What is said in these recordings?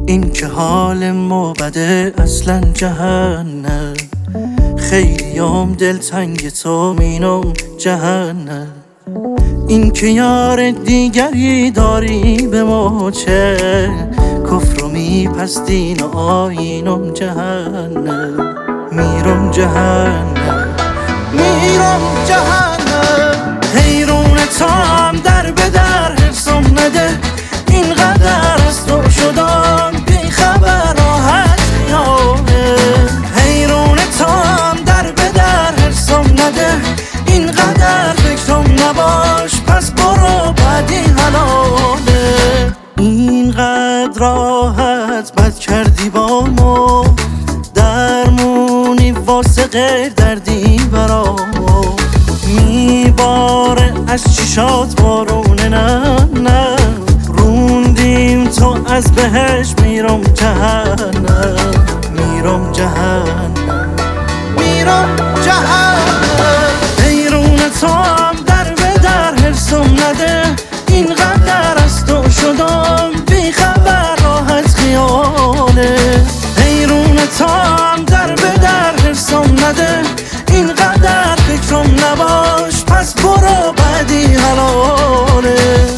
این که حال ما بده اصلا جهنم، خیلیام دلتنگ تو مینم جهنم. این که یار دیگری داری به ما چه، کفر و میپستین و آیینم جهنم. میرم جهنم، میرم جهنم. حیرون تام در به در حرسم نده، اینقدر از تو شدم بی خبر راحت میانه. حیرون تام در به در حرسم نده، اینقدر فکرم نباش پس برو بعدی حلاله. اینقدر راحت بد کردی با ما، درمونی واسه غیر دردی برامو. میباره از چشات بارونه، نه نه روندیم تو از بهش. میرم جهنم، میرم جهنم، میرم جهنم. حیرون تو هم در به در حرسم نده، اینقدر از تو شدم بی خبر راحت خیاله. حیرون تو هم در به در حرسم نده، اینقدر فکرم نباش پس برو بعدی حلاله.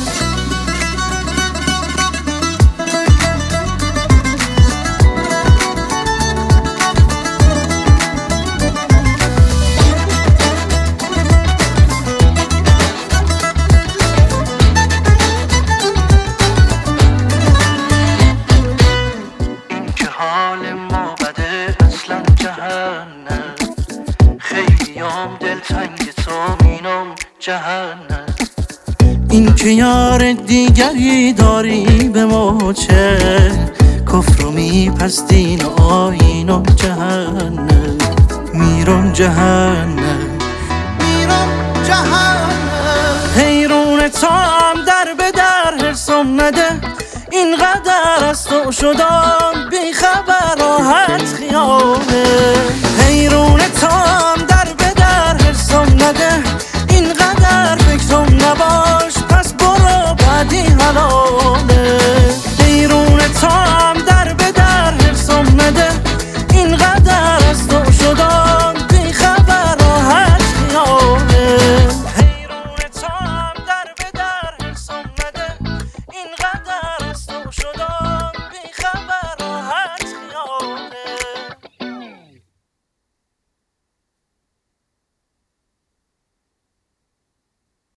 حال ما بده اصلا جهنم، خیلیام دلتنگ تو مینم جهنم. این که یار دیگری داری به ما چه، کفر و میپستین و آیینم جهنم. میرم جهنم، میرم جهنم. حیرون تام در به در حرسم نده، اینقدر از تو شدم بی خبر راحت خیاله. حیرون